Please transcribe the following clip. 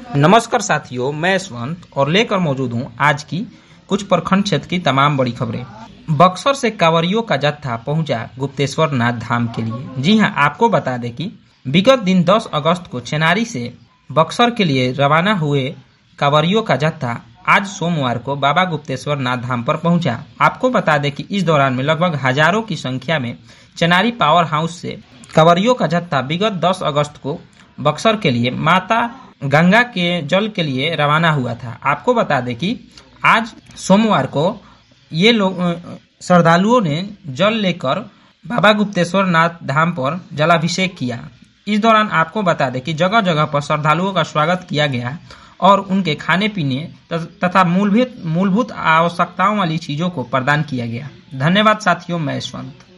नमस्कार साथियों, मैं यशवंत और लेकर मौजूद हूं आज की कुछ प्रखंड क्षेत्र की तमाम बड़ी खबरें। बक्सर से कांवरियों का जत्था पहुंचा गुप्तेश्वर नाथ धाम के लिए। जी हां, आपको बता दें कि विगत दिन 10 अगस्त को चेनारी से बक्सर के लिए रवाना हुए कांवरियों का जत्था आज सोमवार को बाबा गुप्तेश्वर नाथ धाम पर पहुंचा। आपको बता दें कि इस दौरान में लगभग हजारों की संख्या में चेनारी पावर हाउस से कांवरियों का जत्था विगत 10 अगस्त को बक्सर के लिए माता गंगा के जल के लिए रवाना हुआ था। आपको बता दें कि आज सोमवार को ये लोग श्रद्धालुओं ने जल लेकर बाबा गुप्तेश्वर नाथ धाम पर जलाभिषेक किया। इस दौरान आपको बता दें कि जगह जगह पर श्रद्धालुओं का स्वागत किया गया और उनके खाने पीने तथा मूलभूत आवश्यकताओं वाली चीजों को प्रदान किया गया। धन्यवाद साथियों, मैं यशवंत।